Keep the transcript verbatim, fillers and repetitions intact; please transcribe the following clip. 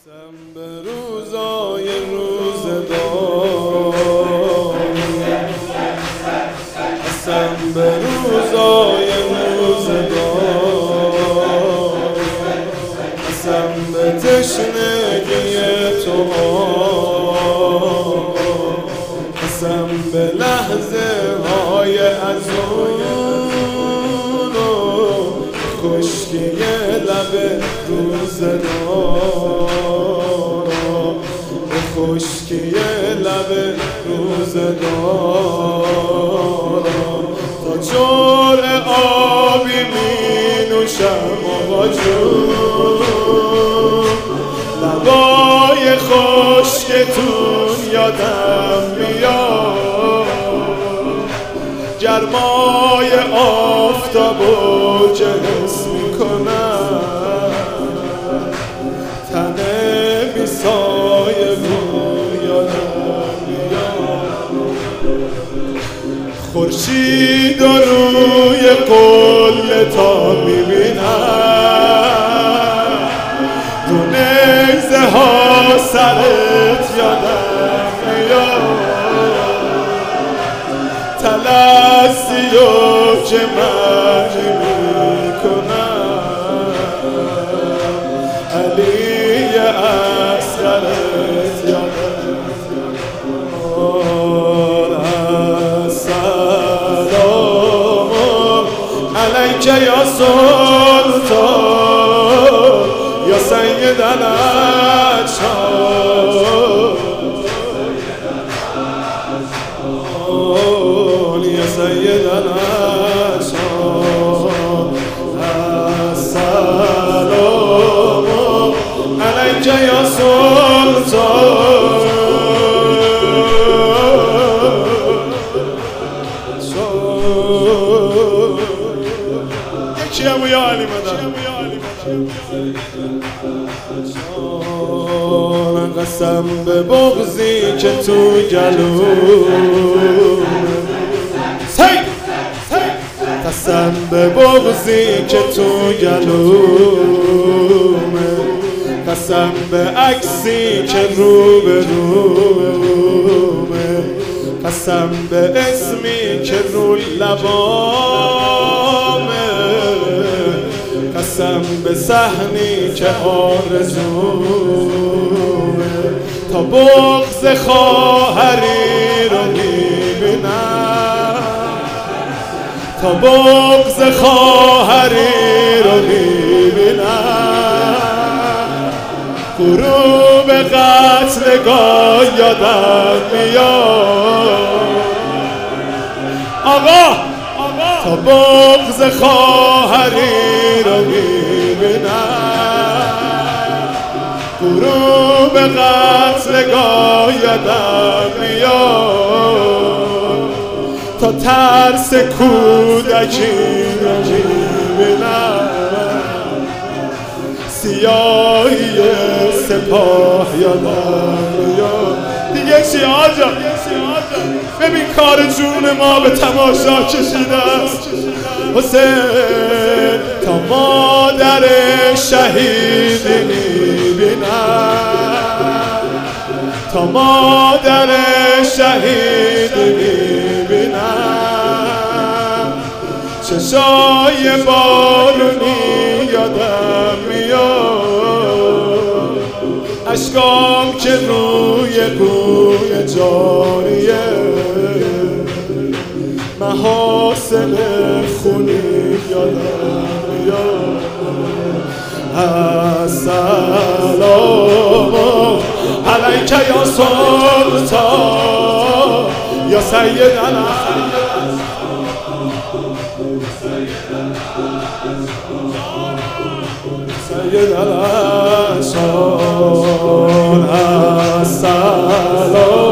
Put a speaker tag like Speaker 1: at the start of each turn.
Speaker 1: قسم به روزای روزگار، قسم به روزای روزگار، قسم به تشنگی تو، قسم به لحظه های ازون و خشکی لب روزگار، خشکی لب روزگار. تا جرعه آبی می نوشم آقا جون، لبای خشکتون یادم میاد، گرمای آفتابو که حس میکنم، تن بی سایه بود یادم میاد. خورشید و روی قله تا میبینم، تو نیزه ها سرت یادم میاد، تلسیو که من میکنم، علی اصغرت یادم میاد. السلام علیک یا سلطان یا سید الاشهار، یا سید الاشهار. السلام علیک یا سلطان. یکی همو یا علی مدن. قسم به بغضی که تو گلوم، قسم به بغضی که تو گلومه، قسم به عکسی که رو به رومه، قسم به اسمی که رو لبامه، قسم به صحنی که آرزومه. تا بغض خواهری رو میبینم، تا بغض خواهری رو میبینم، غروب قتلگاه یادم میاد. آقا تا بغض خواهری رو میبینم، غروب قتلگاه یادم میاد. تا ترس کودکی رو میبینم، سیاهی سپاه یادم میاد. دیگه چی آجا؟ ببین کار جون ما به تماشا کشیده است حسین. تا مادر شهیدی میبینم، تا مادر شهیدی میبینم، چشای بارونی یادم میاد، اشکام که روی کوی جاریه، محاسن خونی یادم میاد. السلام علیک یا سلطان یا سید الاشهار، سید الاشهار. السلام